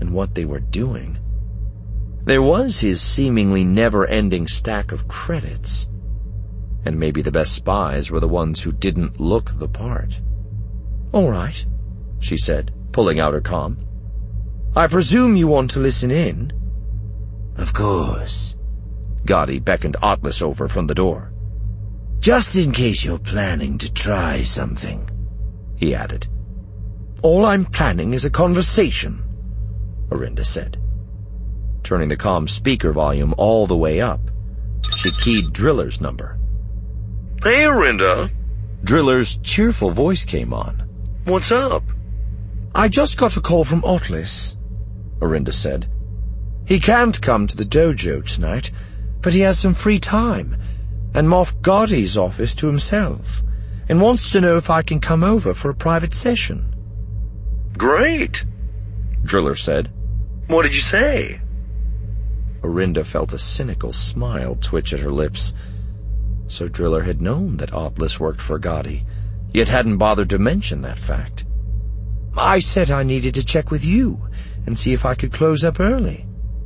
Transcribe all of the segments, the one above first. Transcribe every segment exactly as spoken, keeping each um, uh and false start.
and what they were doing. There was his seemingly never-ending stack of credits, and maybe the best spies were the ones who didn't look the part. "All right," she said, pulling out her comm. "I presume you want to listen in?" "Of course." Gotti beckoned Atlas over from the door. "Just in case you're planning to try something," he added. "All I'm planning is a conversation," Orinda said. Turning the comm speaker volume all the way up, she keyed Driller's number. "Hey, Orinda." Driller's cheerful voice came on. "What's up?" "I just got a call from Atlas," Orinda said. "He can't come to the dojo tonight, but he has some free time, and Moff Gotti's office to himself, and wants to know if I can come over for a private session." "Great," Driller said. "What did you say?" Orinda felt a cynical smile twitch at her lips. So Driller had known that Atlas worked for Gotti, yet hadn't bothered to mention that fact. "I said I needed to check with you and see if I could close up early."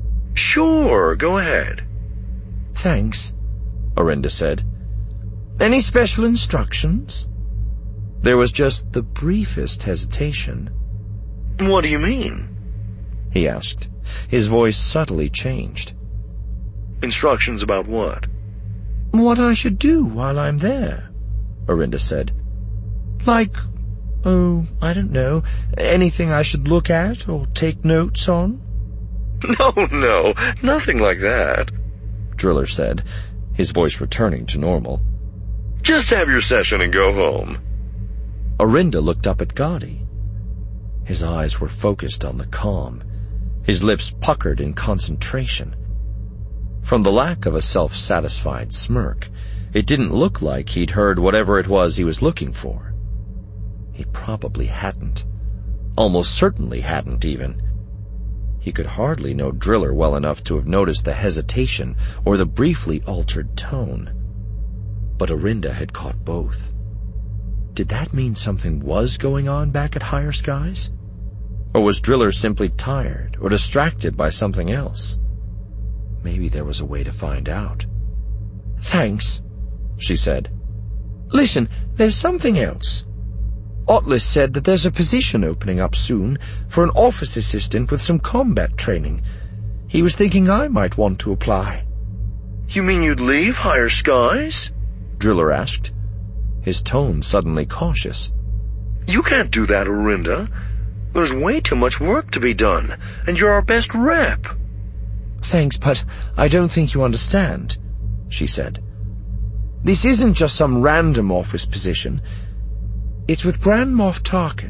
"Sure, go ahead." "Thanks," Orinda said. "Any special instructions?" There was just the briefest hesitation. "What do you mean?" he asked. His voice subtly changed. "Instructions about what?" "What I should do while I'm there," Orinda said. "Like, oh, I don't know, anything I should look at or take notes on?" "No, no, nothing like that," Driller said, his voice returning to normal. "Just have your session and go home." Orinda looked up at Gotti. His eyes were focused on the comm, his lips puckered in concentration. From the lack of a self-satisfied smirk, it didn't look like he'd heard whatever it was he was looking for. He probably hadn't. Almost certainly hadn't, even. He could hardly know Driller well enough to have noticed the hesitation or the briefly altered tone. But Orinda had caught both. Did that mean something was going on back at Higher Skies? Or was Driller simply tired or distracted by something else? Maybe there was a way to find out. "Thanks," she said. "Listen, there's something else. Atlas said that there's a position opening up soon for an office assistant with some combat training. He was thinking I might want to apply." "You mean you'd leave Higher Skies?" Driller asked, his tone suddenly cautious. "You can't do that, Orinda. There's way too much work to be done, and you're our best rep." "Thanks, but I don't think you understand," she said. "This isn't just some random office position. It's with Grand Moff Tarkin."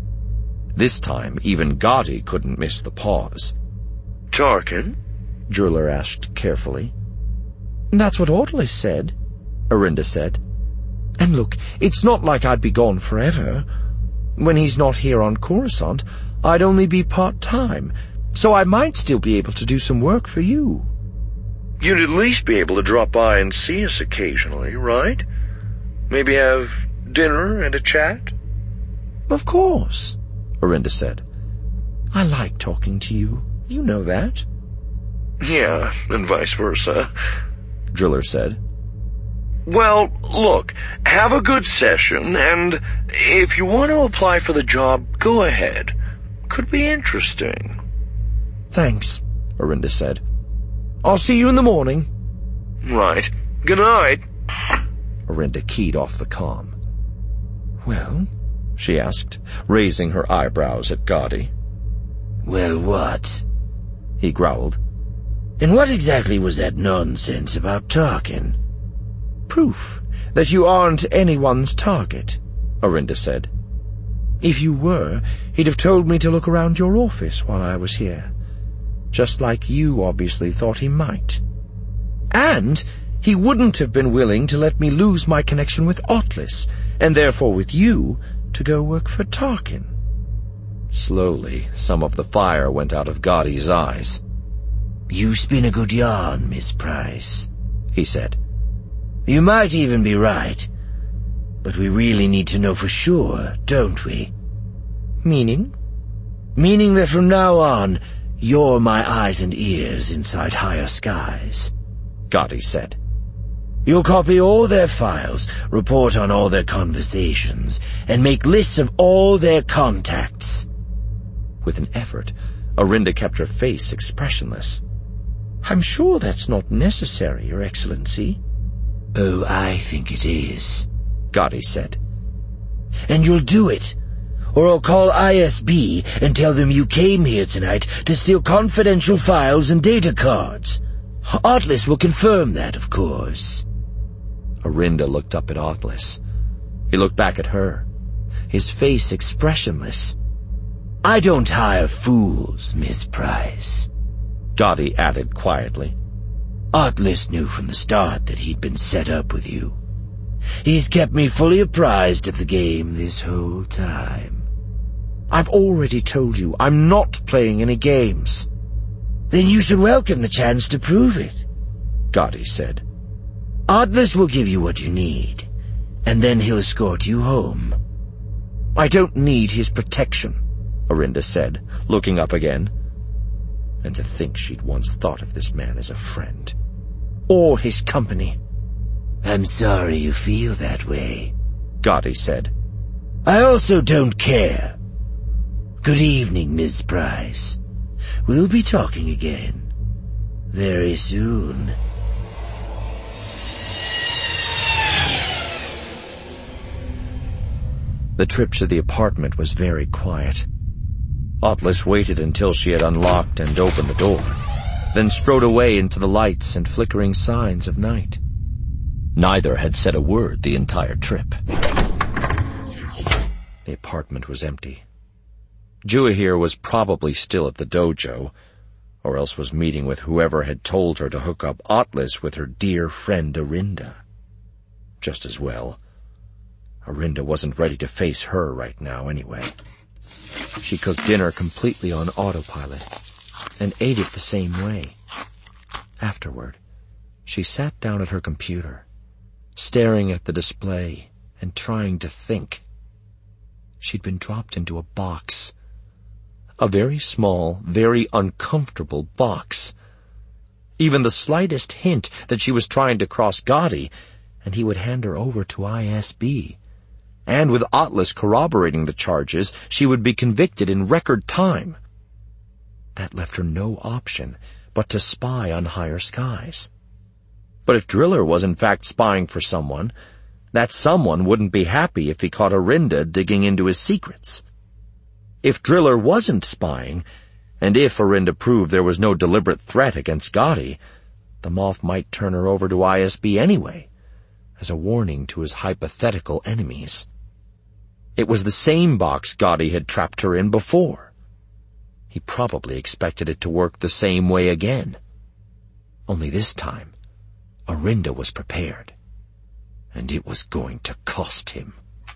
This time, even Gotti couldn't miss the pause. "Tarkin?" Driller asked carefully. "That's what Atlas said," Orinda said. "And look, it's not like I'd be gone forever. When he's not here on Coruscant, I'd only be part-time, so I might still be able to do some work for you." "You'd at least be able to drop by and see us occasionally, right? Maybe have dinner and a chat?" "Of course," Orinda said. "I like talking to you. You know that." "Yeah, and vice versa," Driller said. "Well, look, have a good session, and if you want to apply for the job, go ahead. Could be interesting." "Thanks," Orinda said. "I'll see you in the morning." "Right. Good night." Orinda keyed off the comm. "Well?" she asked, raising her eyebrows at Gotti. "Well, what?" he growled. "And what exactly was that nonsense about Tarkin?" "Proof that you aren't anyone's target," Orinda said. "If you were, he'd have told me to look around your office while I was here. Just like you obviously thought he might. And he wouldn't have been willing to let me lose my connection with Atlas, and therefore with you, to go work for Tarkin." Slowly, some of the fire went out of Gotti's eyes. "You spin a good yarn, Miss Price," he said. "You might even be right. But we really need to know for sure, don't we?" "Meaning?" Meaning that from now on, you're my eyes and ears inside Higher Skies, Gotti said. You'll copy all their files, report on all their conversations, and make lists of all their contacts. With an effort, Orinda kept her face expressionless. I'm sure that's not necessary, Your Excellency. Oh, I think it is, Gotti said. And you'll do it, or I'll call I S B and tell them you came here tonight to steal confidential files and data cards. Atlas will confirm that, of course. Orinda looked up at Atlas. He looked back at her, his face expressionless. I don't hire fools, Miss Price, Gotti added quietly. Atlas knew from the start that he'd been set up with you. He's kept me fully apprised of the game this whole time. I've already told you I'm not playing any games. Then you should welcome the chance to prove it, Gotti said. Atlas will give you what you need, and then he'll escort you home. I don't need his protection, Orinda said, looking up again. And to think she'd once thought of this man as a friend. Or his company. I'm sorry you feel that way, Gotti said. I also don't care. Good evening, Miss Price. We'll be talking again very soon. The trip to the apartment was very quiet. Atlas waited until she had unlocked and opened the door, then strode away into the lights and flickering signs of night. Neither had said a word the entire trip. The apartment was empty. Juahir was probably still at the dojo, or else was meeting with whoever had told her to hook up Atlas with her dear friend Orinda. Just as well. Orinda wasn't ready to face her right now anyway. She cooked dinner completely on autopilot, and ate it the same way. Afterward, she sat down at her computer, staring at the display and trying to think. She'd been dropped into a box. A very small, very uncomfortable box. Even the slightest hint that she was trying to cross Gotti, and he would hand her over to I S B. And with Atlas corroborating the charges, she would be convicted in record time. That left her no option but to spy on Higher Skies. But if Driller was in fact spying for someone, that someone wouldn't be happy if he caught Orinda digging into his secrets. If Driller wasn't spying, and if Orinda proved there was no deliberate threat against Gotti, the Moth might turn her over to I S B anyway, as a warning to his hypothetical enemies. It was the same box Gotti had trapped her in before. He probably expected it to work the same way again. Only this time, Orinda was prepared, and it was going to cost him.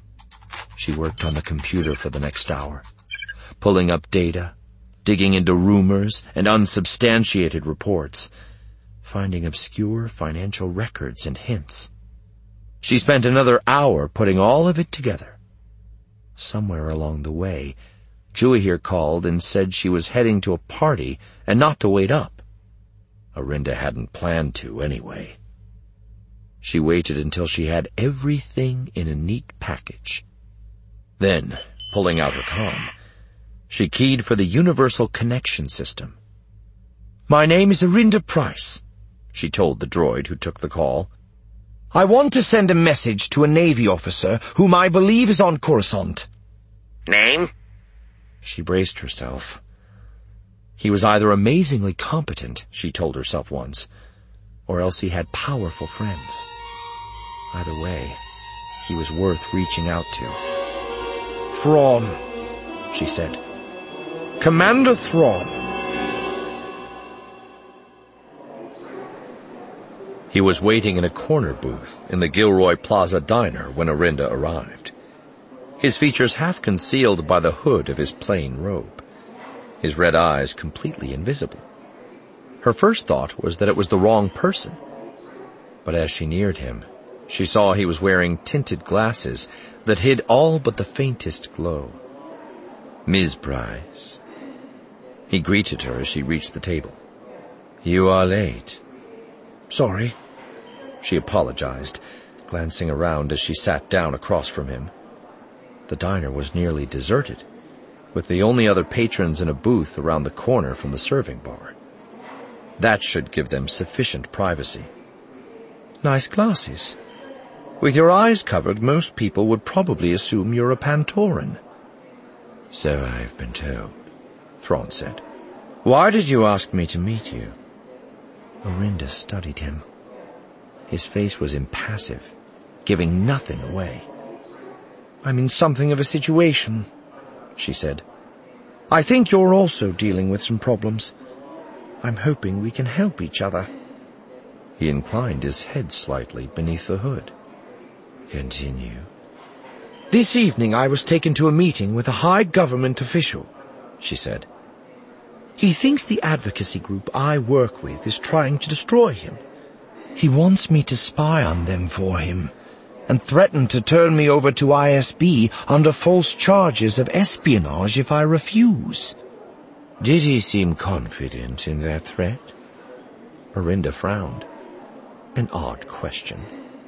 She worked on the computer for the next hour, pulling up data, digging into rumors and unsubstantiated reports, finding obscure financial records and hints. She spent another hour putting all of it together. Somewhere along the way, Juahir called and said she was heading to a party and not to wait up. Orinda hadn't planned to anyway. She waited until she had everything in a neat package. Then, pulling out her comm, she keyed for the Universal Connection System. "My name is Orinda Price," she told the droid who took the call. "I want to send a message to a Navy officer whom I believe is on Coruscant." "Name?" She braced herself. He was either amazingly competent, she told herself once, or else he had powerful friends. Either way, he was worth reaching out to. "Thrawn," she said. "Commander Thrawn." He was waiting in a corner booth in the Gilroy Plaza diner when Orinda arrived. His features half concealed by the hood of his plain robe, his red eyes completely invisible. Her first thought was that it was the wrong person, but as she neared him, she saw he was wearing tinted glasses that hid all but the faintest glow. "Miz Price," He greeted her as she reached the table. "You are late." "Sorry." She apologized, glancing around as she sat down across from him. The diner was nearly deserted, with the only other patrons in a booth around the corner from the serving bar. That should give them sufficient privacy. "Nice glasses. With your eyes covered, most people would probably assume you're a Pantoran." "So I've been told," Thrawn said. "Why did you ask me to meet you?" Orinda studied him. His face was impassive, giving nothing away. "I'm in something of a situation," she said. "I think you're also dealing with some problems. I'm hoping we can help each other." He inclined his head slightly beneath the hood. "Continue." "This evening I was taken to a meeting with a high government official," she said. "He thinks the advocacy group I work with is trying to destroy him. He wants me to spy on them for him, and threatened to turn me over to I S B under false charges of espionage if I refuse." "Did he seem confident in that threat?" Orinda frowned. An odd question.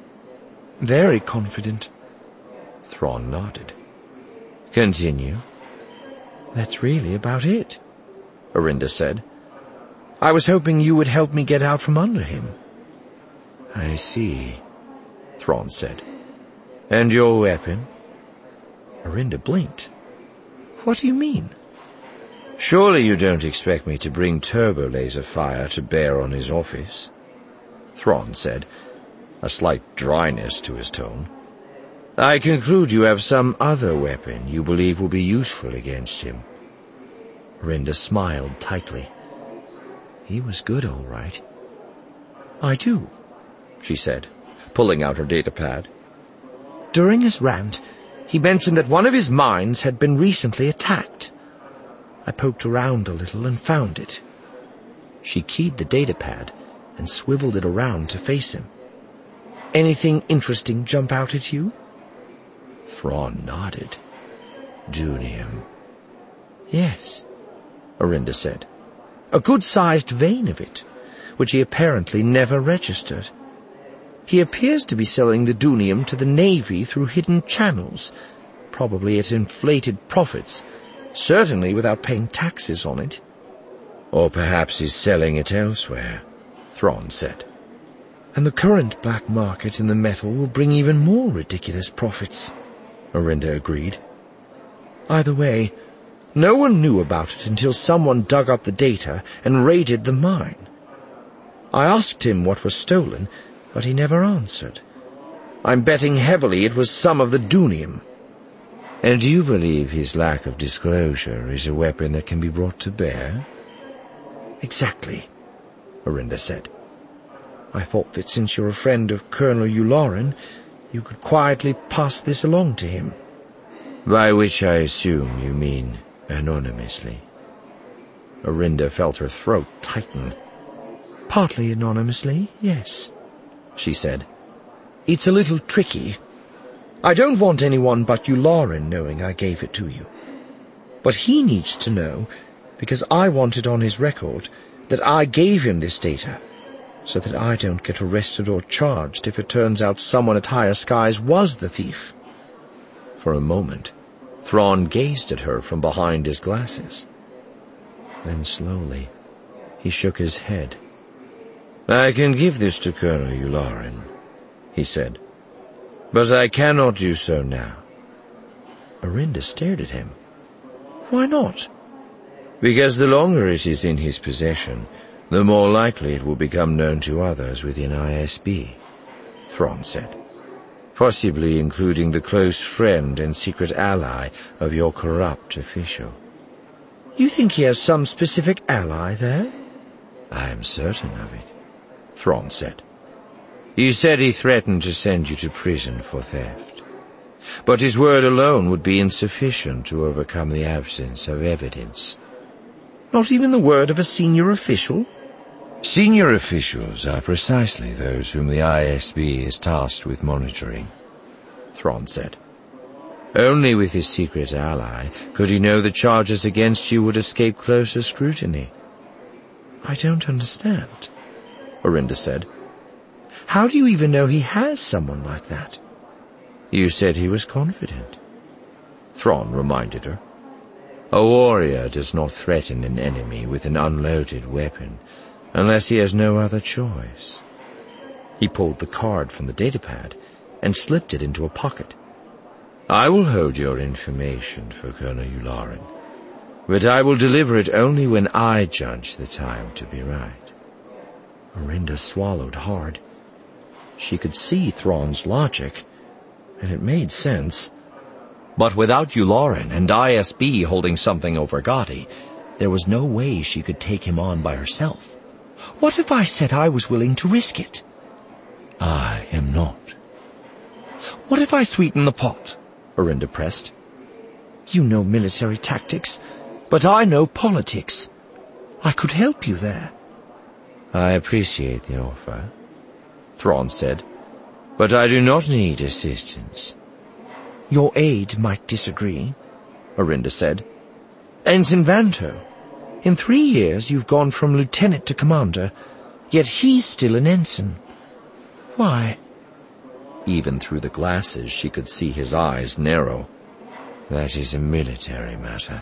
"Very confident." Thrawn nodded. "Continue." "That's really about it," Orinda said. "I was hoping you would help me get out from under him." "I see," Thrawn said. "And your weapon?" Orinda blinked. "What do you mean?" "Surely you don't expect me to bring turbo laser fire to bear on his office?" Thrawn said, a slight dryness to his tone. "I conclude you have some other weapon you believe will be useful against him." Orinda smiled tightly. He was good, all right. "I do," she said, pulling out her datapad. "During his rant, he mentioned that one of his mines had been recently attacked. I poked around a little and found it." She keyed the datapad and swiveled it around to face him. "Anything interesting jump out at you?" Thrawn nodded. "Dunium." "Yes," Orinda said. "A good-sized vein of it, which he apparently never registered. He appears to be selling the dunium to the Navy through hidden channels, probably at inflated profits, certainly without paying taxes on it." "Or perhaps he's selling it elsewhere," Thrawn said. "And the current black market in the metal will bring even more ridiculous profits," Orinda agreed. "Either way, no one knew about it until someone dug up the data and raided the mine. I asked him what was stolen, but he never answered. I'm betting heavily it was some of the dunium." "And do you believe his lack of disclosure is a weapon that can be brought to bear?" "Exactly," Orinda said. "I thought that since you're a friend of Colonel Yularen, you could quietly pass this along to him." "By which I assume you mean anonymously." Orinda felt her throat tighten. "Partly anonymously, yes," she said. "It's a little tricky. I don't want anyone but Yularen knowing I gave it to you. But he needs to know, because I want it on his record, that I gave him this data, so that I don't get arrested or charged if it turns out someone at Higher Skies was the thief." For a moment, Thrawn gazed at her from behind his glasses. Then slowly, he shook his head. "I can give this to Colonel Yularen," he said, "but I cannot do so now." Orinda stared at him. "Why not?" "Because the longer it is in his possession, the more likely it will become known to others within I S B, Thrawn said. "Possibly including the close friend and secret ally of your corrupt official." "You think he has some specific ally there?" "I am certain of it," Thrawn said. "He said he threatened to send you to prison for theft. But his word alone would be insufficient to overcome the absence of evidence." "Not even the word of a senior official?" "Senior officials are precisely those whom the I S B is tasked with monitoring," Thrawn said. Only with his secret ally could he know the charges against you would escape closer scrutiny. I don't understand, Orinda said. How do you even know he has someone like that? You said he was confident, Thrawn reminded her. A warrior does not threaten an enemy with an unloaded weapon unless he has no other choice. He pulled the card from the datapad and slipped it into a pocket. I will hold your information for Colonel Yularen, but I will deliver it only when I judge the time to be right. Orinda swallowed hard. She could see Thrawn's logic, and it made sense. But without Yularen and I S B holding something over Gotti, there was no way she could take him on by herself. What if I said I was willing to risk it? I am not. What if I sweeten the pot? Orinda pressed. You know military tactics, but I know politics. I could help you there. I appreciate the offer, Thrawn said, but I do not need assistance. Your aide might disagree, Orinda said. Ensign Vanto, in three years you've gone from lieutenant to commander, yet he's still an ensign. Why? Even through the glasses she could see his eyes narrow. That is a military matter.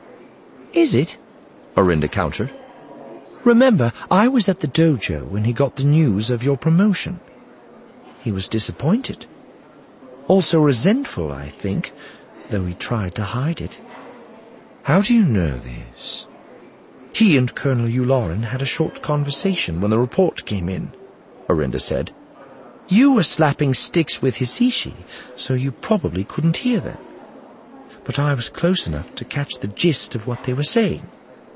Is it? Orinda countered. Remember, I was at the dojo when he got the news of your promotion. He was disappointed. Also resentful, I think, though he tried to hide it. How do you know this? He and Colonel Yularen had a short conversation when the report came in, Orinda said. You were slapping sticks with Hisaishi, so you probably couldn't hear them. But I was close enough to catch the gist of what they were saying.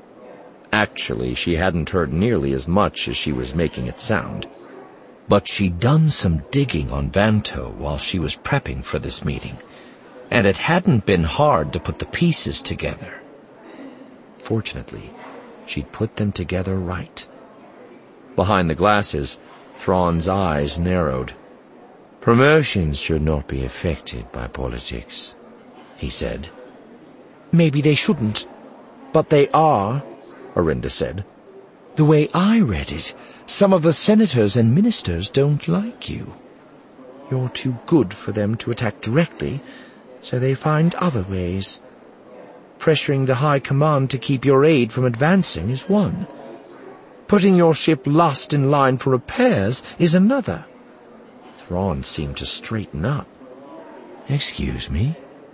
Actually, she hadn't heard nearly as much as she was making it sound. But she'd done some digging on Vanto while she was prepping for this meeting, and it hadn't been hard to put the pieces together. Fortunately, she'd put them together right. Behind the glasses, Thrawn's eyes narrowed. Promotions should not be affected by politics, he said. Maybe they shouldn't, but they are, Orinda said. The way I read it, some of the senators and ministers don't like you. You're too good for them to attack directly, so they find other ways. Pressuring the High Command to keep your aid from advancing is one. Putting your ship last in line for repairs is another. Thrawn seemed to straighten up. Excuse me?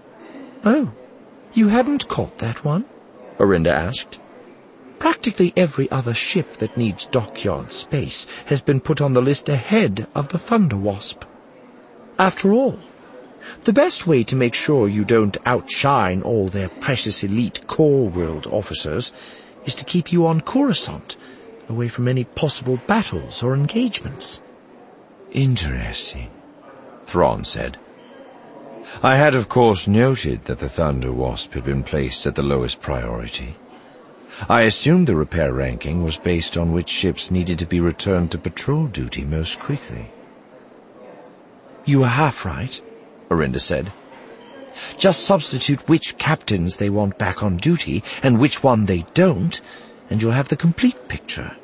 Oh, you hadn't caught that one? Orinda asked. Practically every other ship that needs dockyard space has been put on the list ahead of the Thunder Wasp. After all, the best way to make sure you don't outshine all their precious elite core world officers is to keep you on Coruscant, away from any possible battles or engagements. Interesting, Thrawn said. I had of course noted that the Thunder Wasp had been placed at the lowest priority. I assumed the repair ranking was based on which ships needed to be returned to patrol duty most quickly. You were half right, Orinda said. Just substitute which captains they want back on duty and which one they don't, and you'll have the complete picture.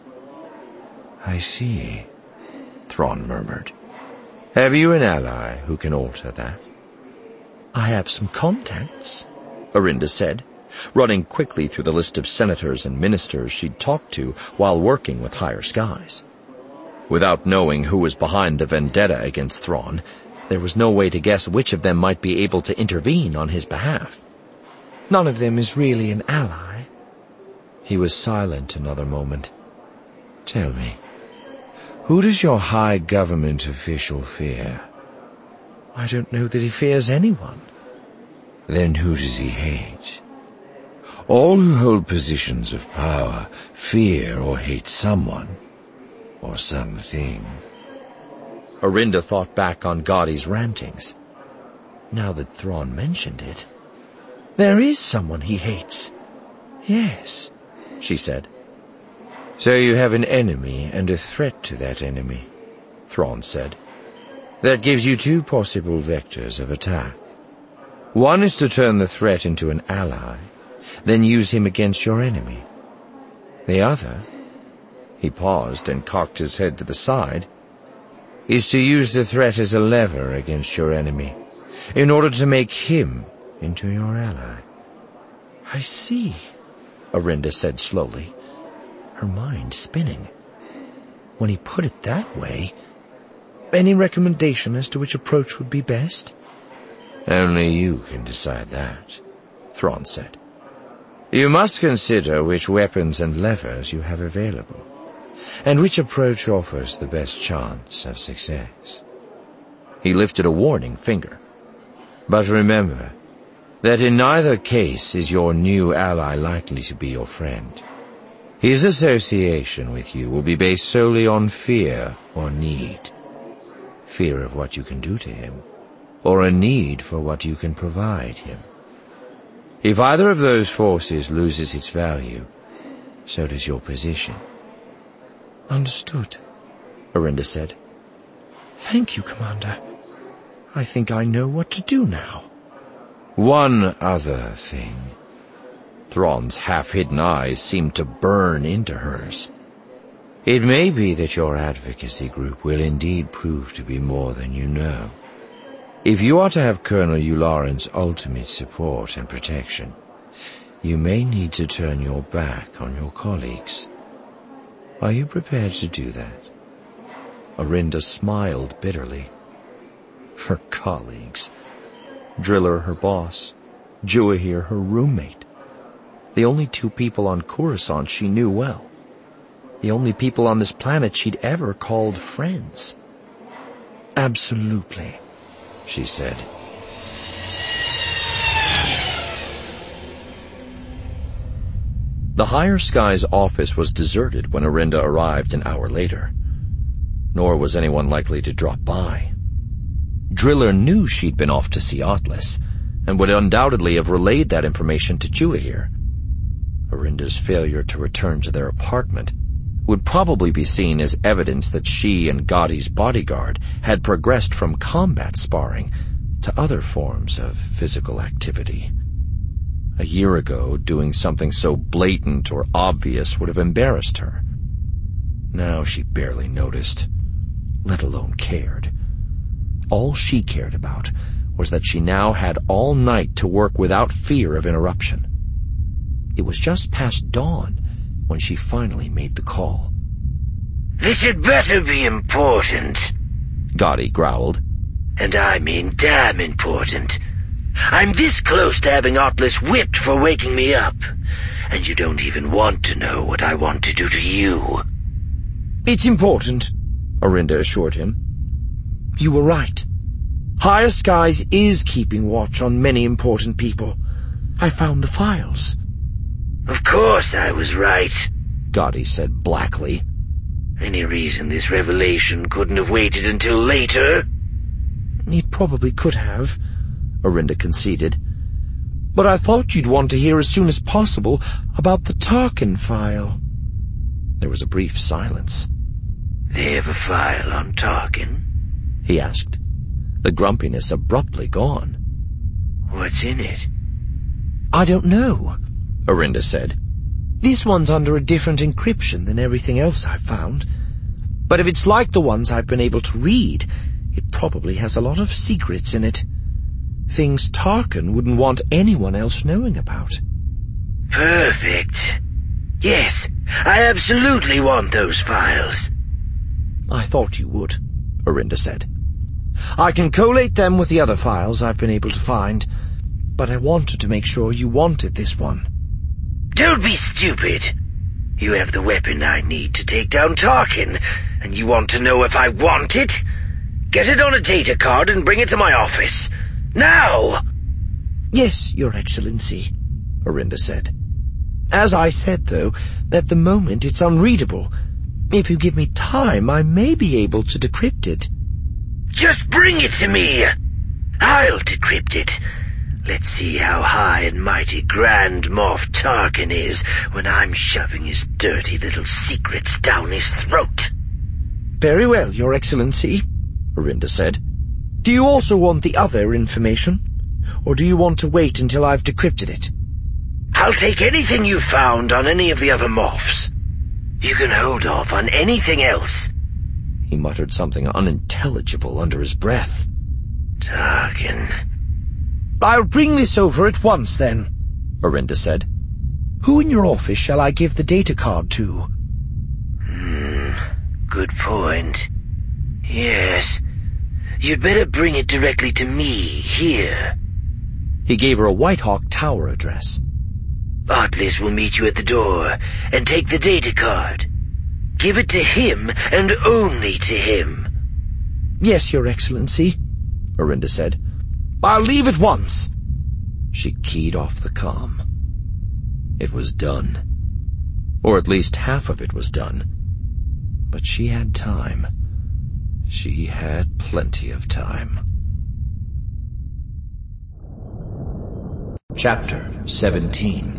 I see, Thrawn murmured. Have you an ally who can alter that? I have some contacts, Orinda said, running quickly through the list of senators and ministers she'd talked to while working with Higher Skies. Without knowing who was behind the vendetta against Thrawn, there was no way to guess which of them might be able to intervene on his behalf. None of them is really an ally. He was silent another moment. Tell me, who does your high government official fear? I don't know that he fears anyone. Then who does he hate? All who hold positions of power fear or hate someone, or something. Orinda thought back on Gotti's rantings. Now that Thrawn mentioned it, there is someone he hates. Yes, she said. So you have an enemy and a threat to that enemy, Thrawn said. That gives you two possible vectors of attack. One is to turn the threat into an ally, then use him against your enemy. The other," he paused and cocked his head to the side, "is to use the threat as a lever against your enemy, in order to make him into your ally." "I see," Orinda said slowly, her mind spinning. "When he put it that way, any recommendation as to which approach would be best?" "Only you can decide that," Thrawn said. "You must consider which weapons and levers you have available, and which approach offers the best chance of success." He lifted a warning finger. "But remember that in neither case is your new ally likely to be your friend. His association with you will be based solely on fear or need. Fear of what you can do to him, or a need for what you can provide him. If either of those forces loses its value, so does your position." "Understood," Orinda said. "Thank you, Commander. I think I know what to do now." "One other thing." Thrawn's half-hidden eyes seemed to burn into hers. "It may be that your advocacy group will indeed prove to be more than you know. If you are to have Colonel Yularen's ultimate support and protection, you may need to turn your back on your colleagues. Are you prepared to do that?" Orinda smiled bitterly. Her colleagues. Driller her boss, Juahir her roommate. The only two people on Coruscant she knew well. The only people on this planet she'd ever called friends. "Absolutely," she said. The Higher Skies office was deserted when Orinda arrived an hour later. Nor was anyone likely to drop by. Driller knew she'd been off to see Atlas, and would undoubtedly have relayed that information to Juahir. Orinda's failure to return to their apartment would probably be seen as evidence that she and Gadi's bodyguard had progressed from combat sparring to other forms of physical activity. A year ago, doing something so blatant or obvious would have embarrassed her. Now she barely noticed, let alone cared. All she cared about was that she now had all night to work without fear of interruption. It was just past dawn when she finally made the call. "This had better be important," Gadi growled. "And I mean damn important. I'm this close to having Atlas whipped for waking me up, and you don't even want to know what I want to do to you." "It's important," Orinda assured him. "You were right. Higher Skies is keeping watch on many important people. I found the files." "Of course I was right," Gadi said blackly. "Any reason this revelation couldn't have waited until later?" "It probably could have," Orinda conceded. "But I thought you'd want to hear as soon as possible about the Tarkin file." There was a brief silence. "They have a file on Tarkin?" he asked, the grumpiness abruptly gone. "What's in it?" "I don't know," Orinda said. "This one's under a different encryption than everything else I've found. But if it's like the ones I've been able to read, it probably has a lot of secrets in it. Things Tarkin wouldn't want anyone else knowing about." "Perfect. Yes, I absolutely want those files." "I thought you would," Orinda said. "I can collate them with the other files I've been able to find, but I wanted to make sure you wanted this one." "Don't be stupid. You have the weapon I need to take down Tarkin, and you want to know if I want it? Get it on a data card and bring it to my office. Now!" "Yes, Your Excellency," Orinda said. "As I said, though, at the moment it's unreadable. If you give me time, I may be able to decrypt it." "Just bring it to me. I'll decrypt it. Let's see how high and mighty Grand Moff Tarkin is when I'm shoving his dirty little secrets down his throat." "Very well, Your Excellency," Orinda said. "Do you also want the other information? or do you want to wait until I've decrypted it? I'll take anything you found on any of the other Moffs. You can hold off on anything else. He muttered something unintelligible under his breath. Tarkin. I'll bring this over at once, then, Orinda said. Who in your office shall I give the data card to? Hmm, good point. Yes. You'd better bring it directly to me, here. He gave her a Whitehawk Tower address. Artless will meet you at the door and take the data card. Give it to him and only to him. Yes, Your Excellency, Orinda said. I'll leave at once. She keyed off the comm. It was done. Or at least half of it was done. But she had time. She had plenty of time. Chapter seventeen.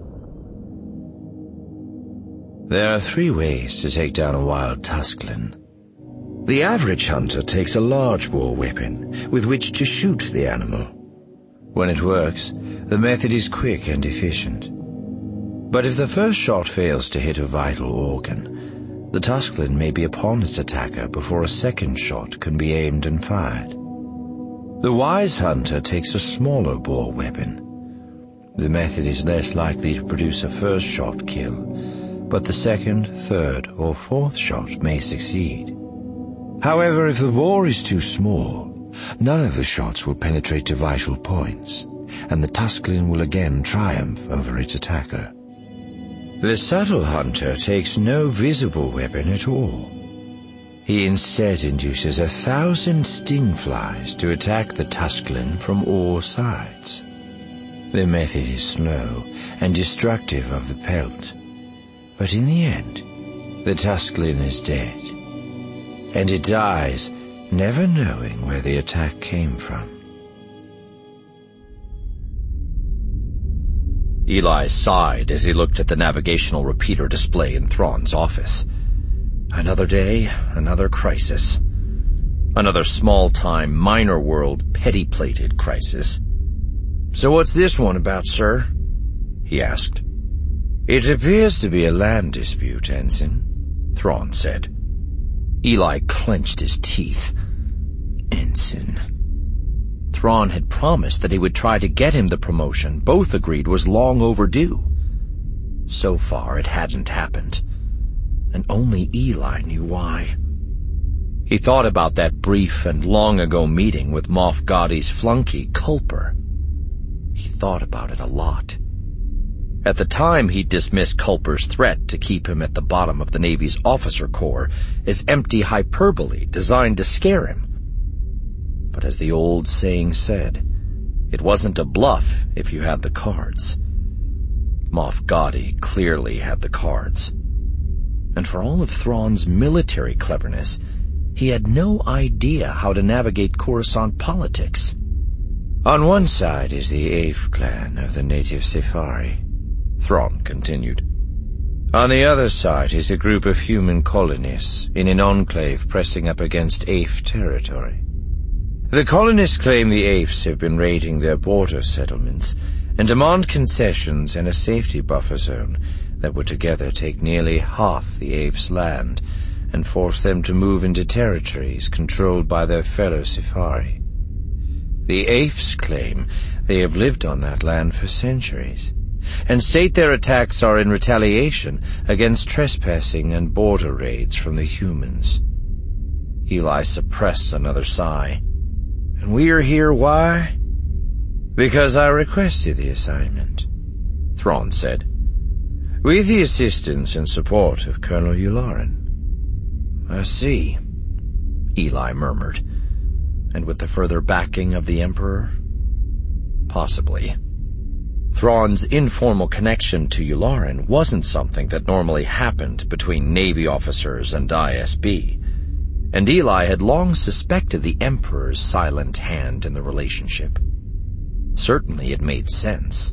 There are three ways to take down a wild Tusclan. The average hunter takes a large bore weapon with which to shoot the animal. When it works, the method is quick and efficient. But if the first shot fails to hit a vital organ, the Tusclan may be upon its attacker before a second shot can be aimed and fired. The wise hunter takes a smaller bore weapon. The method is less likely to produce a first shot kill, but the second, third, or fourth shot may succeed. However, if the bore is too small, none of the shots will penetrate to vital points, and the Tusclan will again triumph over its attacker. The subtle hunter takes no visible weapon at all. He instead induces a thousand sting flies to attack the Tusclan from all sides. The method is slow and destructive of the pelt, but in the end, the Tusclan is dead, and it dies never knowing where the attack came from. Eli sighed as he looked at the navigational repeater display in Thrawn's office. Another day, another crisis. Another small-time, minor-world, petty-plated crisis. So what's this one about, sir? He asked. It appears to be a land dispute, Ensign, Thrawn said. Eli clenched his teeth. Ensign. Thrawn had promised that he would try to get him the promotion both agreed was long overdue. So far, it hadn't happened. And only Eli knew why. He thought about that brief and long-ago meeting with Moff Gaudi's flunky, Culper. He thought about it a lot. At the time, he dismissed Culper's threat to keep him at the bottom of the Navy's officer corps as empty hyperbole designed to scare him. But as the old saying said, it wasn't a bluff if you had the cards. Moff Gaudi clearly had the cards. And for all of Thrawn's military cleverness, he had no idea how to navigate Coruscant politics. On one side is the Aif clan of the native Sefari, Thrawn continued. On the other side is a group of human colonists in an enclave pressing up against Aif territory. The colonists claim the Aifs have been raiding their border settlements and demand concessions and a safety buffer zone that would together take nearly half the Aifs' land and force them to move into territories controlled by their fellow Sefari. The Aifs claim they have lived on that land for centuries, and state their attacks are in retaliation against trespassing and border raids from the humans. Eli suppressed another sigh. And we are here why? Because I requested the assignment, Thrawn said. With the assistance and support of Colonel Yularen. I see, Eli murmured. And with the further backing of the Emperor? Possibly. Thrawn's informal connection to Yularen wasn't something that normally happened between Navy officers and I S B, and Eli had long suspected the Emperor's silent hand in the relationship. Certainly it made sense.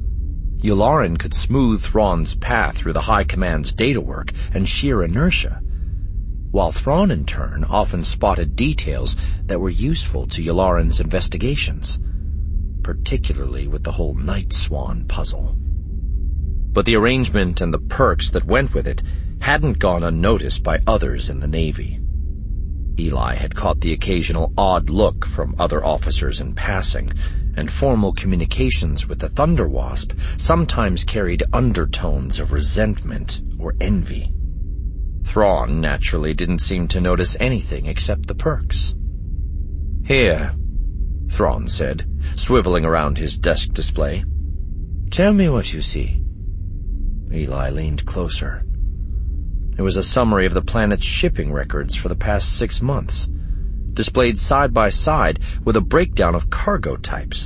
Yularen could smooth Thrawn's path through the High Command's data work and sheer inertia, while Thrawn in turn often spotted details that were useful to Yularen's investigations. particularly with the whole Night Swan puzzle. But the arrangement and the perks that went with it hadn't gone unnoticed by others in the Navy. Eli had caught the occasional odd look from other officers in passing, and formal communications with the Thunder Wasp sometimes carried undertones of resentment or envy. Thrawn naturally didn't seem to notice anything except the perks. "Here," Thrawn said, swiveling around his desk display. "Tell me what you see." Eli leaned closer. It was a summary of the planet's shipping records for the past six months, displayed side by side with a breakdown of cargo types.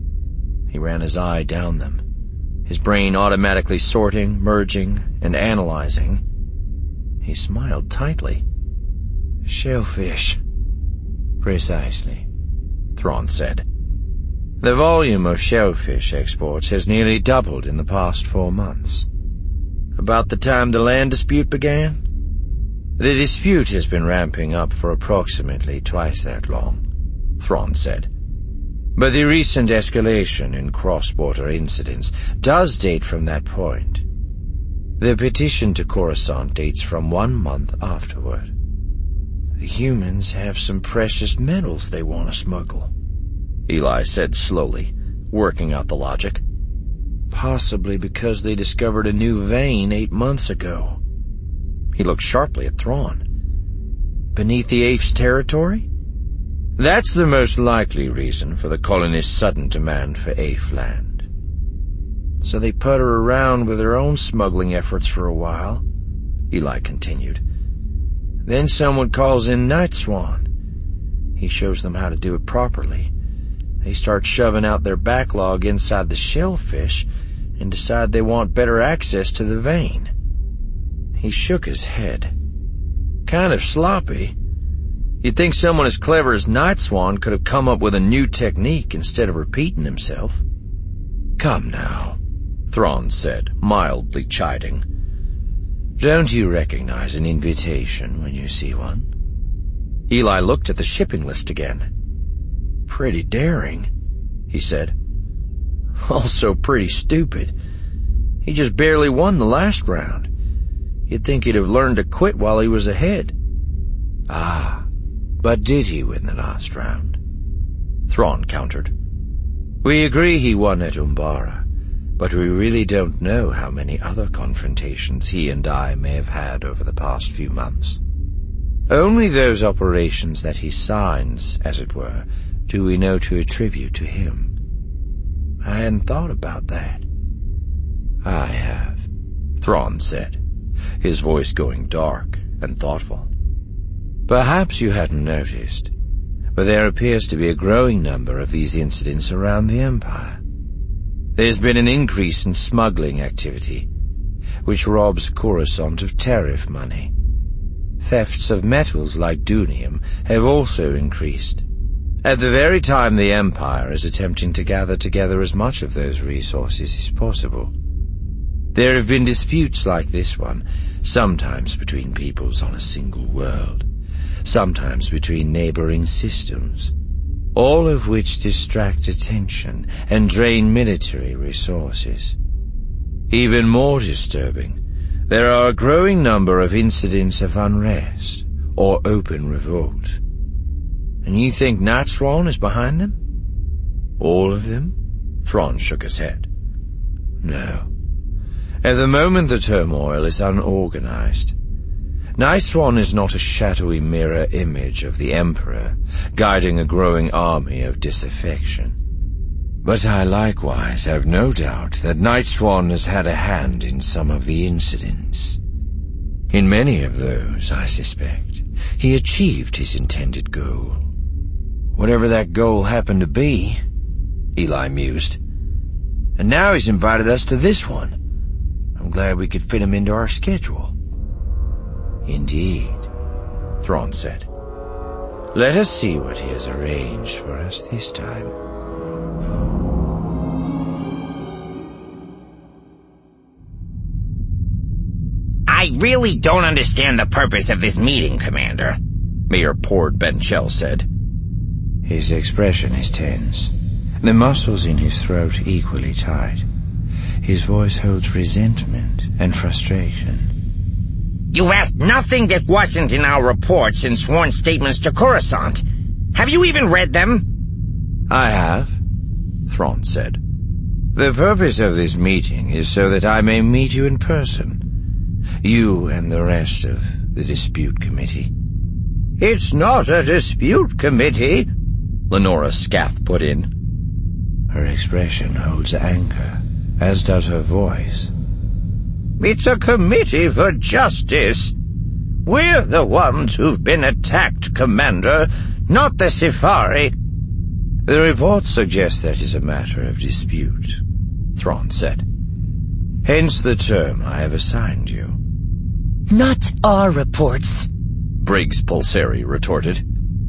He ran his eye down them, his brain automatically sorting, merging, and analyzing. He smiled tightly. "Shellfish." "Precisely," Thrawn said. "The volume of shellfish exports has nearly doubled in the past four months. About the time the land dispute began? The dispute has been ramping up for approximately twice that long," Thrawn said. "But the recent escalation in cross-border incidents does date from that point. The petition to Coruscant dates from one month afterward. The humans have some precious metals they want to smuggle," Eli said slowly, working out the logic. "Possibly because they discovered a new vein eight months ago." He looked sharply at Thrawn. "Beneath the Aif's territory?" "That's the most likely reason for the colonists' sudden demand for Aif land." "So they putter around with their own smuggling efforts for a while," Eli continued. "Then someone calls in Night Swan. He shows them how to do it properly. They start shoving out their backlog inside the shellfish and decide they want better access to the vein." He shook his head. "Kind of sloppy. You'd think someone as clever as Night Swan could have come up with a new technique instead of repeating himself." "Come now," Thrawn said, mildly chiding. "Don't you recognize an invitation when you see one?" Eli looked at the shipping list again. "Pretty daring," he said. "Also pretty stupid. He just barely won the last round. You'd think he'd have learned to quit while he was ahead." "Ah, but did he win the last round?" Thrawn countered. "We agree he won at Umbara, but we really don't know how many other confrontations he and I may have had over the past few months. Only those operations that he signs, as it were, do we know to attribute to him." "I hadn't thought about that." "I have," Thrawn said, his voice going dark and thoughtful. "Perhaps you hadn't noticed, but there appears to be a growing number of these incidents around the Empire. There's been an increase in smuggling activity, which robs Coruscant of tariff money. Thefts of metals like dunium have also increased, at the very time the Empire is attempting to gather together as much of those resources as possible. There have been disputes like this one, sometimes between peoples on a single world, sometimes between neighboring systems, all of which distract attention and drain military resources. Even more disturbing, there are a growing number of incidents of unrest or open revolt. And you think Night Swan is behind them?" "All of them?" Thrawn shook his head. "No. At the moment the turmoil is unorganized. Night Swan is not a shadowy mirror image of the Emperor, guiding a growing army of disaffection. But I likewise have no doubt that Night Swan has had a hand in some of the incidents. In many of those, I suspect, he achieved his intended goal." "Whatever that goal happened to be," Eli mused. "And now he's invited us to this one. I'm glad we could fit him into our schedule." "Indeed," Thrawn said. "Let us see what he has arranged for us this time." "I really don't understand the purpose of this meeting, Commander," Mayor Pord Benchell said. His expression is tense, the muscles in his throat equally tight. His voice holds resentment and frustration. You've asked nothing that wasn't in our reports and sworn statements to Coruscant. Have you even read them? I have, Thrawn said. The purpose of this meeting is so that I may meet you in person. You and the rest of the dispute committee. It's not a dispute committee, Lenora Scath put in. Her expression holds anger, as does her voice. It's a committee for justice. We're the ones who've been attacked, Commander, not the Sifari. The report suggests that is a matter of dispute, Thrawn said. Hence the term I have assigned you. Not our reports, Briggs Pulseri retorted.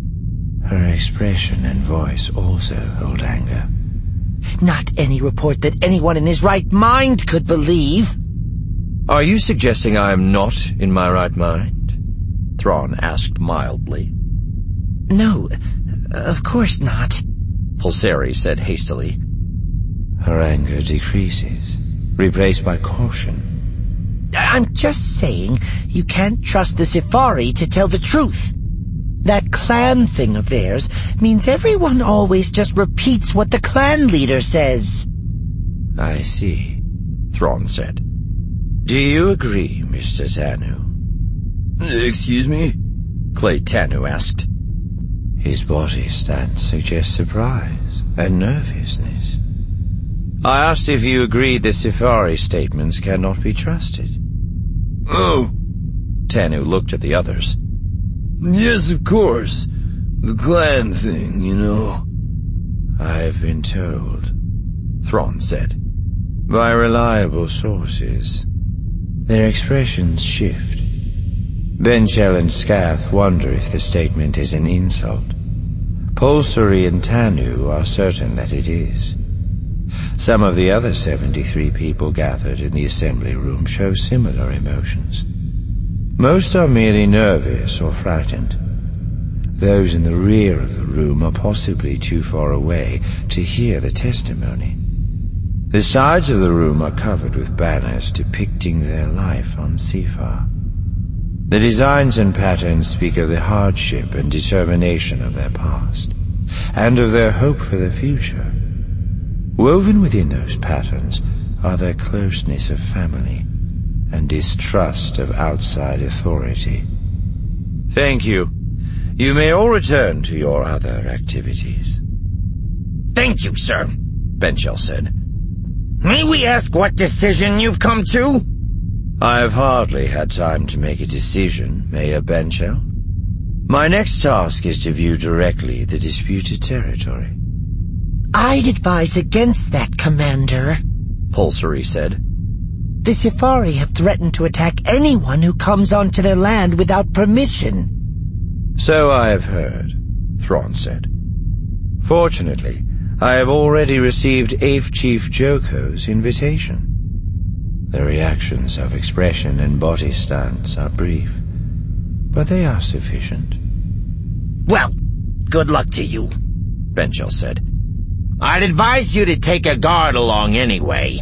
Her expression and voice also hold anger. Not any report that anyone in his right mind could believe. Are you suggesting I am not in my right mind? Thrawn asked mildly. No, of course not, Pulseri said hastily. Her anger decreases, replaced by caution. I'm just saying you can't trust the Sifari to tell the truth. That clan thing of theirs means everyone always just repeats what the clan leader says. I see, Thrawn said. Do you agree, Mister Tanu? Excuse me? Clay Tanu asked. His body stance suggests surprise and nervousness. I asked if you agreed the Sifari statements cannot be trusted. Oh. Tanu looked at the others. Yes, of course. The clan thing, you know. I've been told, Thrawn said, by reliable sources. Their expressions shift. Benchel and Scath wonder if the statement is an insult. Pulseri and Tanu are certain that it is. Some of the other seventy-three people gathered in the assembly room show similar emotions. Most are merely nervous or frightened. Those in the rear of the room are possibly too far away to hear the testimony. The sides of the room are covered with banners depicting their life on Sifar. The designs and patterns speak of the hardship and determination of their past, and of their hope for the future. Woven within those patterns are their closeness of family and distrust of outside authority. Thank you. You may all return to your other activities. Thank you, sir, Benchel said. May we ask what decision you've come to? I have hardly had time to make a decision, Mayor Benchel. My next task is to view directly the disputed territory. I'd advise against that, Commander, Pulseri said. The Sifari have threatened to attack anyone who comes onto their land without permission. So I have heard, Thrawn said. Fortunately, I have already received eighth Chief Joko's invitation. The reactions of expression and body stance are brief, but they are sufficient. Well, good luck to you, Benchel said. I'd advise you to take a guard along anyway.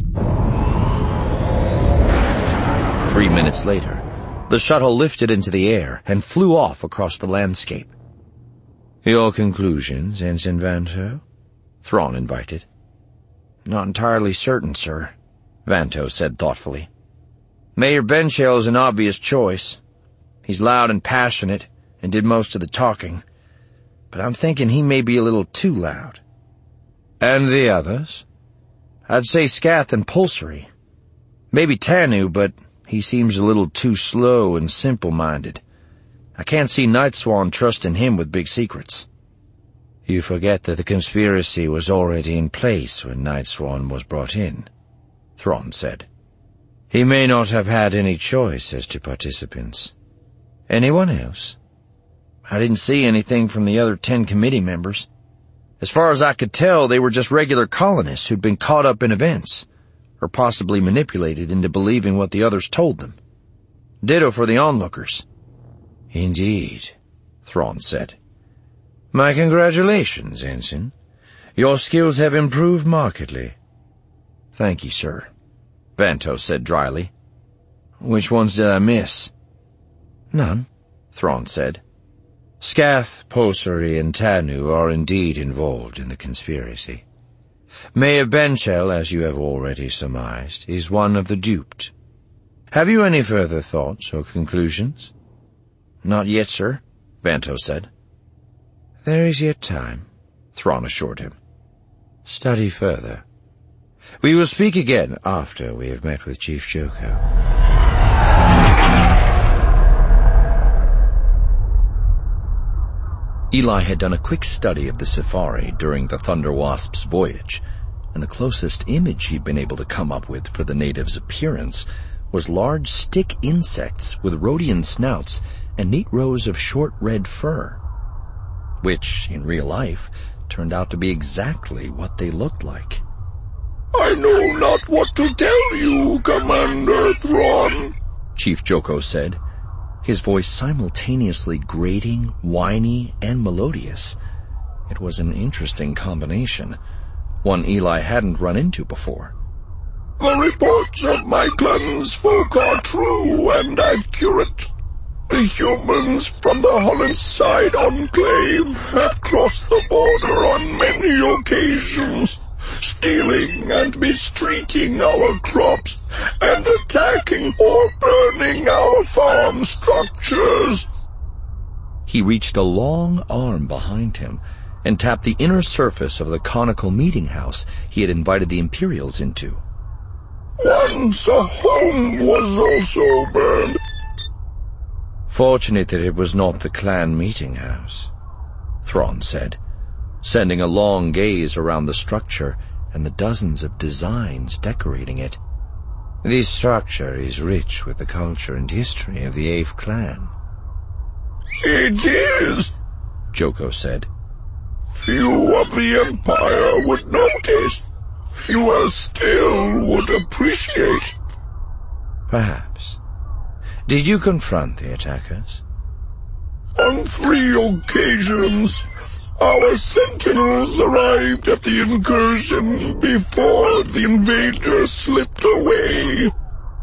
Three minutes later, the shuttle lifted into the air and flew off across the landscape. Your conclusions, Ensign Vanto? Thrawn invited. Not entirely certain, sir, Vanto said thoughtfully. Mayor Benchel is an obvious choice. He's loud and passionate and did most of the talking. But I'm thinking he may be a little too loud. And the others? I'd say Scath and Pulseri. Maybe Tanu, but he seems a little too slow and simple-minded. I can't see Nightswan trusting him with big secrets. You forget that the conspiracy was already in place when Nightswan was brought in, Thrawn said. He may not have had any choice as to participants. Anyone else? I didn't see anything from the other ten committee members. As far as I could tell, they were just regular colonists who'd been caught up in events, or possibly manipulated into believing what the others told them. Ditto for the onlookers. Indeed, Thrawn said. My congratulations, Ensign. Your skills have improved markedly. Thank you, sir, Vanto said dryly. Which ones did I miss? None, Thrawn said. Scath, Pulsary, and Tanu are indeed involved in the conspiracy. Mayor Benchel, as you have already surmised, is one of the duped. Have you any further thoughts or conclusions? Not yet, sir, Vanto said. There is yet time, Thrawn assured him. Study further. We will speak again after we have met with Chief Joko. Eli had done a quick study of the Safari during the Thunder Wasp's voyage, and the closest image he'd been able to come up with for the natives' appearance was large stick insects with Rhodian snouts and neat rows of short red fur, which, in real life, turned out to be exactly what they looked like. I know not what to tell you, Commander Thrawn, Chief Joko said, his voice simultaneously grating, whiny, and melodious. It was an interesting combination, one Eli hadn't run into before. The reports of my clan's folk are true and accurate. The humans from the Hollenside Enclave have crossed the border on many occasions, stealing and mistreating our crops and attacking or burning our farm structures. He reached a long arm behind him and tapped the inner surface of the conical meeting house he had invited the Imperials into. Once a home was also burned. Fortunate that it was not the clan meeting house, Thrawn said, sending a long gaze around the structure and the dozens of designs decorating it. This structure is rich with the culture and history of the eighth clan. It is, Joko said. Few of the Empire would notice. Fewer still would appreciate. Perhaps. Did you confront the attackers? On three occasions, our sentinels arrived at the incursion before the invaders slipped away.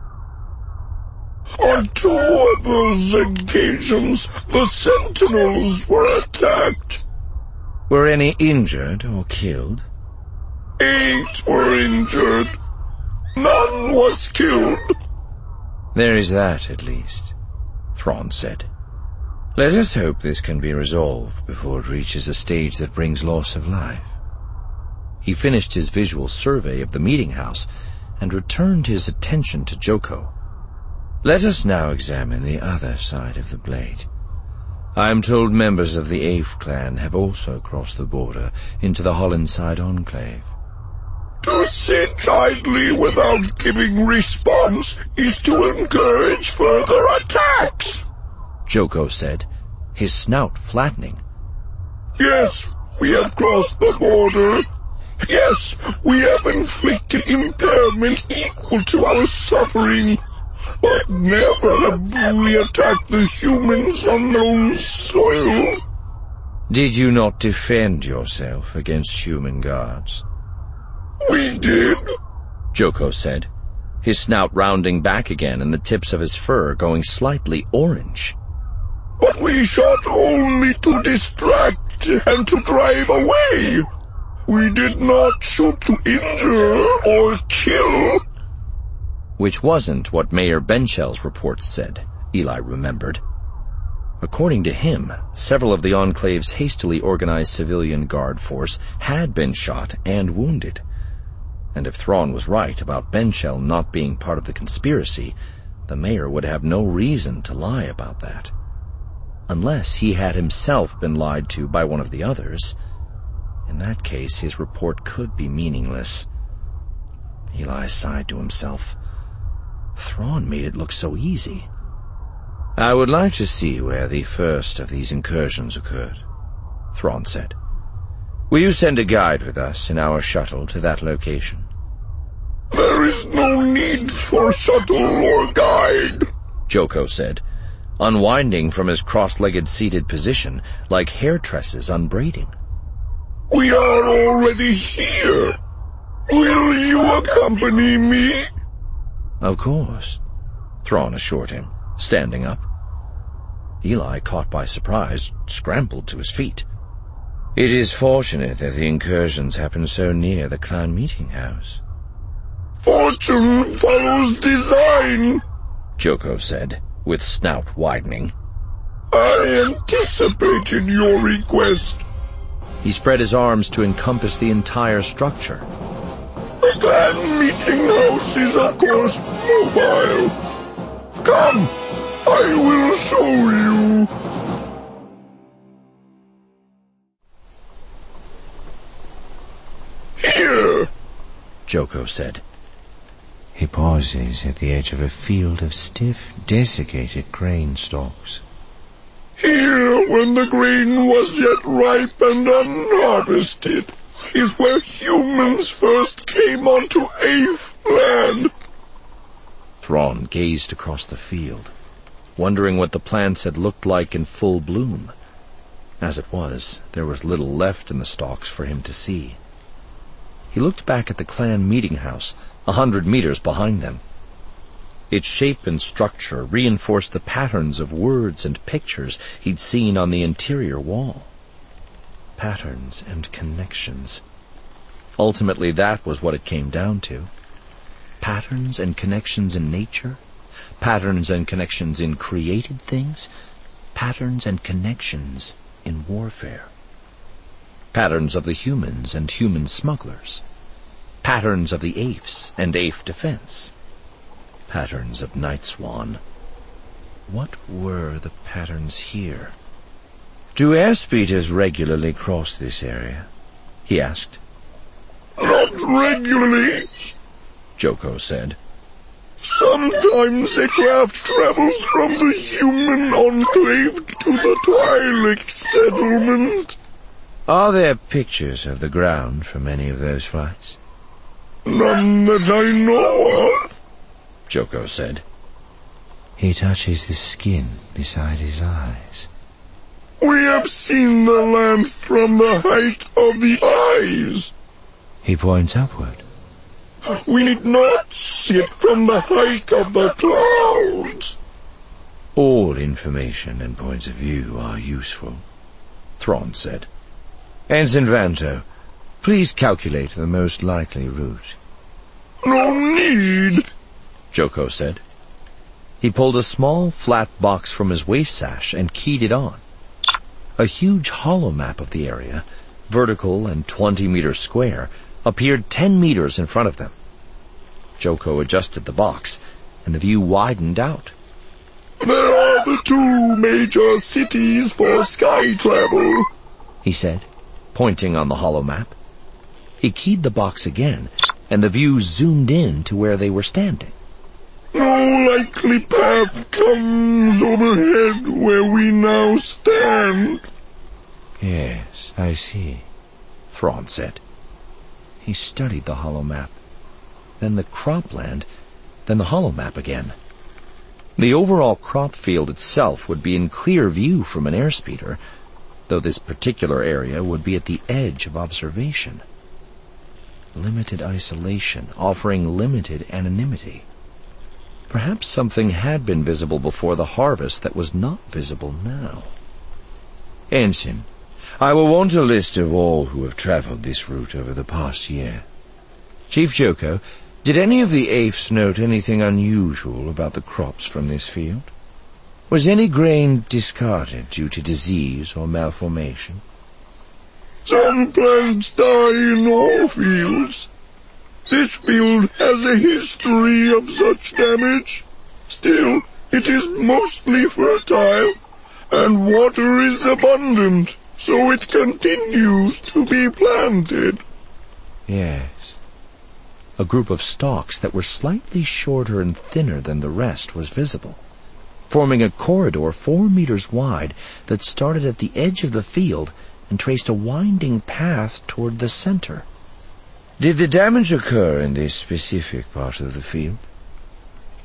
On two of those occasions, the sentinels were attacked. Were any injured or killed? Eight were injured. None was killed. There is that, at least, Thrawn said. Let us hope this can be resolved before it reaches a stage that brings loss of life. He finished his visual survey of the meeting house and returned his attention to Joko. Let us now examine the other side of the blade. I am told members of the eighth clan have also crossed the border into the Hollenside Enclave. To sit idly without giving response is to encourage further attacks, Joko said, his snout flattening. Yes, we have crossed the border. Yes, we have inflicted impairment equal to our suffering. But never have we attacked the humans on their own soil. Did you not defend yourself against human guards? We did, Joko said, his snout rounding back again and the tips of his fur going slightly orange. But we shot only to distract and to drive away. We did not shoot to injure or kill. Which wasn't what Mayor Benchel's reports said, Eli remembered. According to him, several of the Enclave's hastily organized civilian guard force had been shot and wounded. And if Thrawn was right about Benchel not being part of the conspiracy, the mayor would have no reason to lie about that. Unless he had himself been lied to by one of the others. In that case, his report could be meaningless. Eli sighed to himself. Thrawn made it look so easy. I would like to see where the first of these incursions occurred, Thrawn said. Will you send a guide with us in our shuttle to that location? There is no need for shuttle or guide, Joko said, unwinding from his cross-legged seated position like hair tresses unbraiding. We are already here. Will you accompany me? Of course, Thrawn assured him, standing up. Eli, caught by surprise, scrambled to his feet. It is fortunate that the incursions happen so near the clan meeting house. Fortune follows design, Joko said, with snout widening. I anticipated your request. He spread his arms to encompass the entire structure. The clan meeting house is, of course, mobile. Come, I will show you. Here, Joko said. He pauses at the edge of a field of stiff, desiccated grain stalks. Here, when the grain was yet ripe and unharvested, is where humans first came onto Aif land. Thrawn gazed across the field, wondering what the plants had looked like in full bloom. As it was, there was little left in the stalks for him to see. He looked back at the clan meeting house, a hundred meters behind them. Its shape and structure reinforced the patterns of words and pictures he'd seen on the interior wall. Patterns and connections. Ultimately, that was what it came down to. Patterns and connections in nature, patterns and connections in created things, patterns and connections in warfare. Patterns of the humans and human smugglers. Patterns of the Aifs and Aif defense. Patterns of Nightswan. What were the patterns here? Do airspeeders regularly cross this area? He asked. Not regularly, Joko said. Sometimes a craft travels from the human enclave to the Twi'lek settlement. Are there pictures of the ground from any of those flights? None that I know of, Joko said. He touches the skin beside his eyes. We have seen the land from the height of the eyes. He points upward. We need not see it from the height of the clouds. All information and points of view are useful, Thrawn said. Ensign Vanto, please calculate the most likely route. No need, Joko said. He pulled a small, flat box from his waist sash and keyed it on. A huge hollow map of the area, vertical and twenty meters square, appeared ten meters in front of them. Joko adjusted the box, and the view widened out. There are the two major cities for sky travel, he said, pointing on the hollow map. He keyed the box again, and the view zoomed in to where they were standing. No likely path comes overhead where we now stand. Yes, I see, Thrawn said. He studied the hollow map, then the cropland, then the hollow map again. The overall crop field itself would be in clear view from an airspeeder, though this particular area would be at the edge of observation. Limited isolation, offering limited anonymity. Perhaps something had been visible before the harvest that was not visible now. Ensign, I will want a list of all who have traveled this route over the past year. Chief Joko, did any of the Aifs note anything unusual about the crops from this field? Was any grain discarded due to disease or malformation? Some plants die in all fields. This field has a history of such damage. Still, it is mostly fertile, and water is abundant, so it continues to be planted. Yes. A group of stalks that were slightly shorter and thinner than the rest was visible, forming a corridor four meters wide that started at the edge of the field and traced a winding path toward the center. Did the damage occur in this specific part of the field?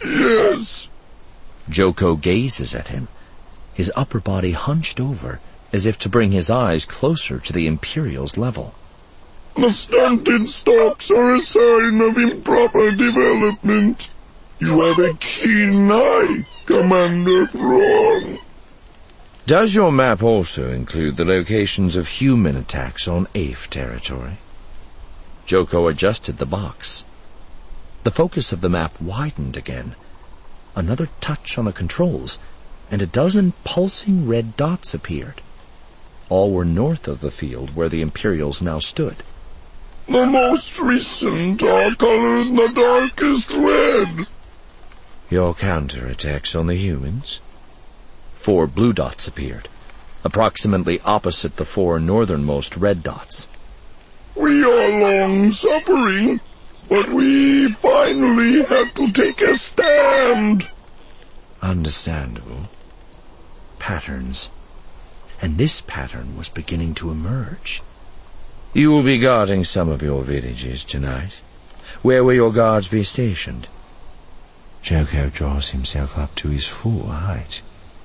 Yes. Joko gazes at him, his upper body hunched over as if to bring his eyes closer to the Imperial's level. The stunted stalks are a sign of improper development. You have a keen eye, Commander Thrawn. Does your map also include the locations of human attacks on A I F territory? Joko adjusted the box. The focus of the map widened again. Another touch on the controls, and a dozen pulsing red dots appeared. All were north of the field where the Imperials now stood. The most recent are colored the darkest red. Your counterattacks on the humans? Four blue dots appeared, approximately opposite the four northernmost red dots. We are long-suffering, but we finally have to take a stand. Understandable. Patterns. And this pattern was beginning to emerge. You will be guarding some of your villages tonight. Where will your guards be stationed? Joko draws himself up to his full height.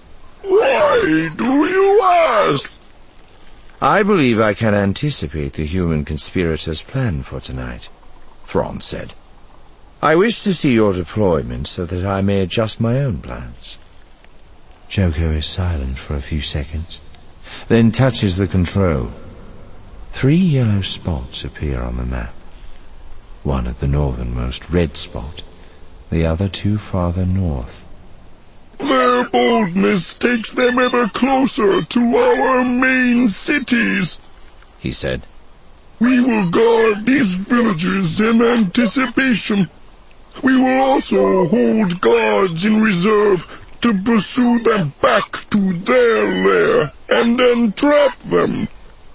Why do you ask? I believe I can anticipate the human conspirators' plan for tonight, Thrawn said. I wish to see your deployment so that I may adjust my own plans. Joko is silent for a few seconds, then touches the control. Three yellow spots appear on the map. One at the northernmost red spot, the other two farther north. Their boldness takes them ever closer to our main cities, he said. We will guard these villages in anticipation. We will also hold guards in reserve to pursue them back to their lair and then trap them.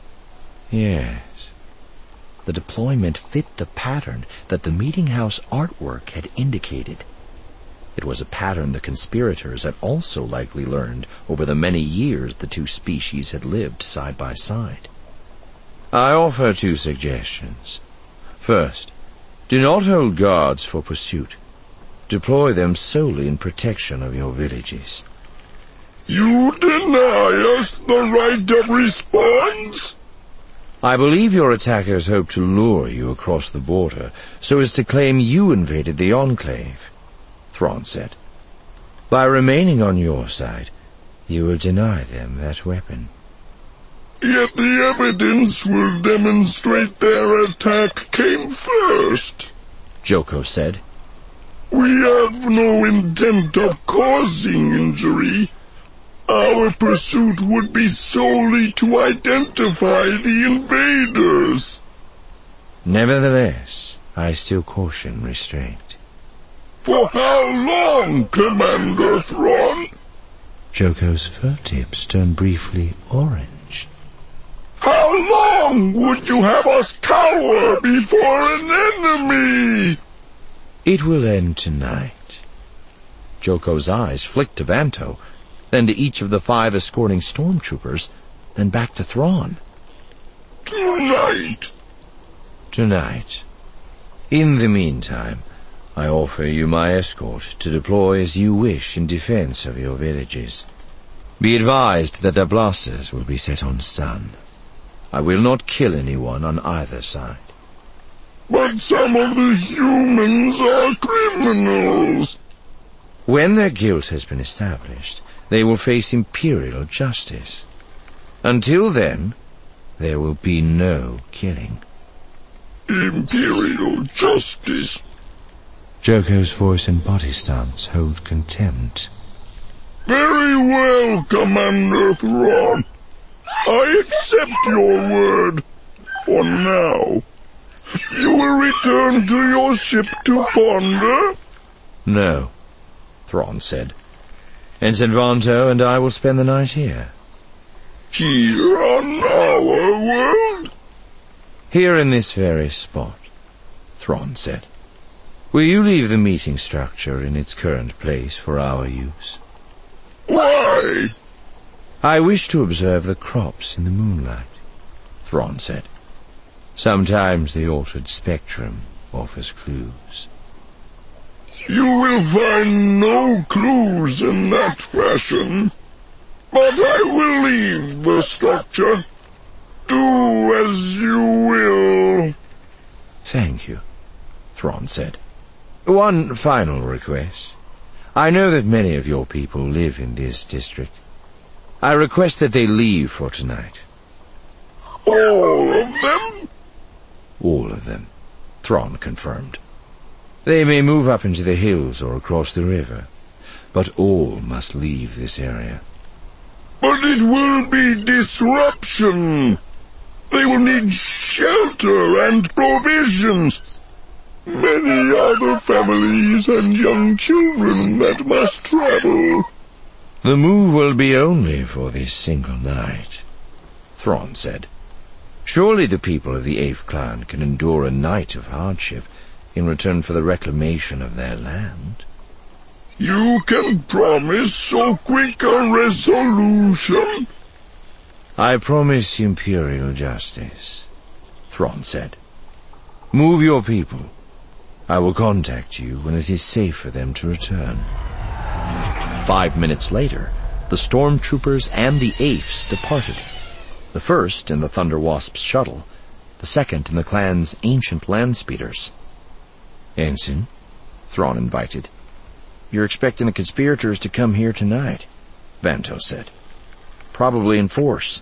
Yes. The deployment fit the pattern that the meeting house artwork had indicated. It was a pattern the conspirators had also likely learned over the many years the two species had lived side by side. I offer two suggestions. First, do not hold guards for pursuit. Deploy them solely in protection of your villages. You deny us the right of response? I believe your attackers hope to lure you across the border so as to claim you invaded the Enclave, Thrawn said. By remaining on your side, you will deny them that weapon. Yet the evidence will demonstrate their attack came first, Joko said. We have no intent of causing injury. Our pursuit would be solely to identify the invaders. Nevertheless, I still caution restraint. For how long, Commander Thrawn? Joko's fur tips turn briefly orange. How long would you have us cower before an enemy? It will end tonight. Joko's eyes flicked to Vanto, then to each of the five escorting stormtroopers, then back to Thrawn. Tonight. Tonight. In the meantime, I offer you my escort to deploy as you wish in defense of your villages. Be advised that their blasters will be set on stun. I will not kill anyone on either side. But some of the humans are criminals. When their guilt has been established, they will face Imperial justice. Until then, there will be no killing. Imperial justice? Joko's voice and body stance hold contempt. Very well, Commander Thrawn. I accept your word, for now. You will return to your ship to ponder? No, Thrawn said. Ensign Vanto and I will spend the night here. Here on our world? Here in this very spot, Thrawn said. Will you leave the meeting structure in its current place for our use? Why? I wish to observe the crops in the moonlight, Thrawn said. Sometimes the altered spectrum offers clues. You will find no clues in that fashion. But I will leave the structure. Do as you will. Thank you, Thrawn said. One final request. I know that many of your people live in this district. I request that they leave for tonight. All of them? All of them, Thrawn confirmed. They may move up into the hills or across the river, but all must leave this area. But it will be disruption. They will need shelter and provisions. Many other families and young children that must travel. The move will be only for this single night, Thrawn said. Surely the people of the Eighth Clan can endure a night of hardship in return for the reclamation of their land. You can promise so quick a resolution? I promise imperial justice, Thrawn said. Move your people. I will contact you when it is safe for them to return. Five minutes later, the stormtroopers and the Apes departed. The first in the Thunder Wasp's shuttle, the second in the clan's ancient land speeders. Ensign, Thrawn invited. You're expecting the conspirators to come here tonight, Vanto said. Probably in force.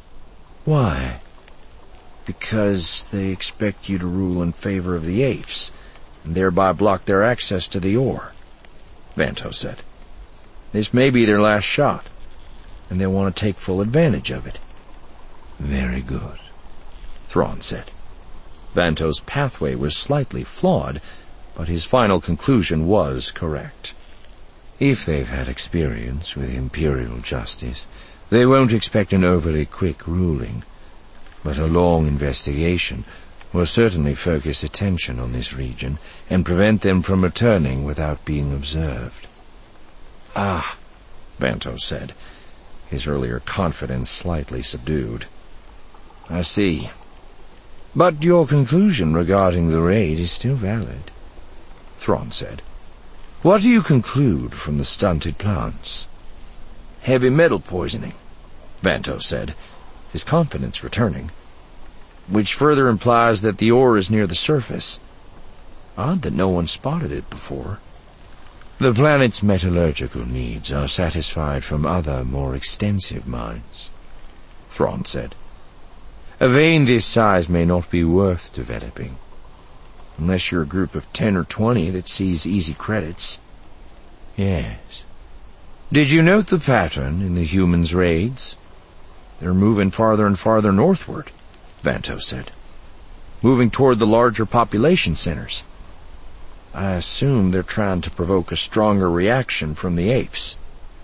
Why? Because they expect you to rule in favor of the Apes, and thereby block their access to the ore, Vanto said. This may be their last shot, and they want to take full advantage of it. Very good, Thrawn said. Vanto's pathway was slightly flawed, but his final conclusion was correct. If they've had experience with imperial justice, they won't expect an overly quick ruling, but a long investigation will certainly focus attention on this region and prevent them from returning without being observed. Ah, Vanto said, his earlier confidence slightly subdued. I see. But your conclusion regarding the raid is still valid, Thrawn said. What do you conclude from the stunted plants? Heavy metal poisoning, Vanto said, his confidence returning, which further implies that the ore is near the surface. Odd that no one spotted it before. The planet's metallurgical needs are satisfied from other, more extensive mines, Thrawn said. A vein this size may not be worth developing. Unless you're a group of ten or twenty that sees easy credits. Yes. Did you note the pattern in the humans' raids? They're moving farther and farther northward, Vanto said. Moving toward the larger population centers. I assume they're trying to provoke a stronger reaction from the apes.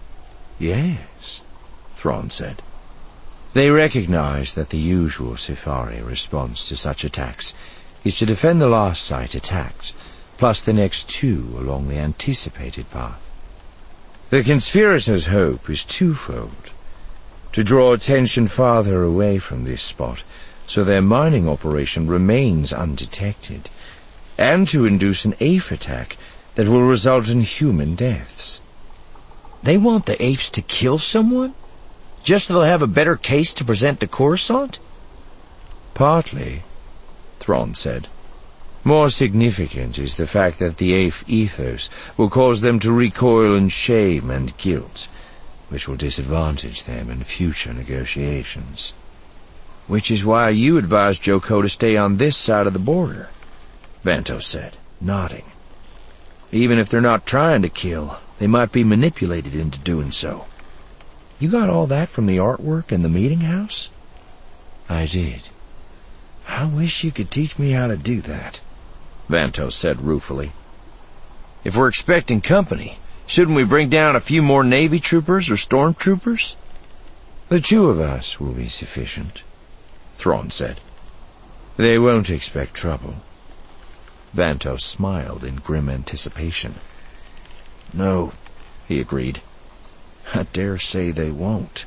Yes, Thrawn said. They recognize that the usual Safari response to such attacks is to defend the last site attacked, plus the next two along the anticipated path. The conspirators' hope is twofold: to draw attention farther away from this spot so their mining operation remains undetected, and to induce an Ape attack that will result in human deaths. They want the Apes to kill someone? Just so they'll have a better case to present to Coruscant? Partly, Thrawn said. More significant is the fact that the Ape ethos will cause them to recoil in shame and guilt, which will disadvantage them in future negotiations. Which is why you advised Joko to stay on this side of the border, Vanto said, nodding. Even if they're not trying to kill, they might be manipulated into doing so. You got all that from the artwork in the meeting house? I did. I wish you could teach me how to do that, Vanto said ruefully. If we're expecting company, shouldn't we bring down a few more Navy troopers or stormtroopers? The two of us will be sufficient, Thrawn said. They won't expect trouble. Vanto smiled in grim anticipation. No, he agreed. I dare say they won't.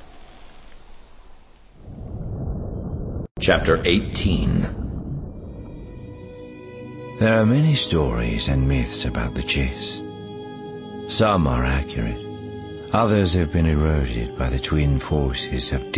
Chapter eighteen. There are many stories and myths about the Chiss. Some are accurate, Others have been eroded by the twin forces of